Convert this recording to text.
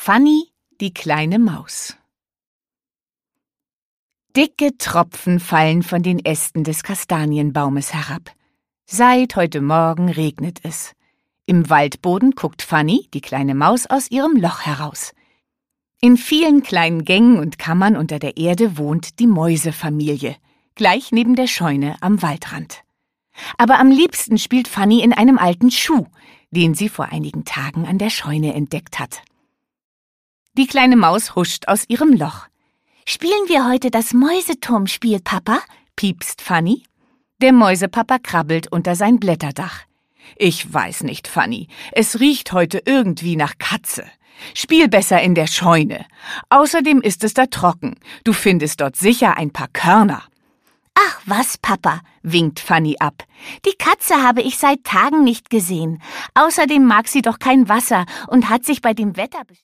Fanny, die kleine Maus. Dicke Tropfen fallen von den Ästen des Kastanienbaumes herab. Seit heute Morgen regnet es. Im Waldboden guckt Fanny, die kleine Maus, aus ihrem Loch heraus. In vielen kleinen Gängen und Kammern unter der Erde wohnt die Mäusefamilie, gleich neben der Scheune am Waldrand. Aber am liebsten spielt Fanny in einem alten Schuh, den sie vor einigen Tagen an der Scheune entdeckt hat. Die kleine Maus huscht aus ihrem Loch. »Spielen wir heute das Mäuseturmspiel, Papa?« piepst Fanny. Der Mäusepapa krabbelt unter sein Blätterdach. »Ich weiß nicht, Fanny. Es riecht heute irgendwie nach Katze. Spiel besser in der Scheune. Außerdem ist es da trocken. Du findest dort sicher ein paar Körner.« »Ach was, Papa«, winkt Fanny ab. »Die Katze habe ich seit Tagen nicht gesehen. Außerdem mag sie doch kein Wasser und hat sich bei dem Wetter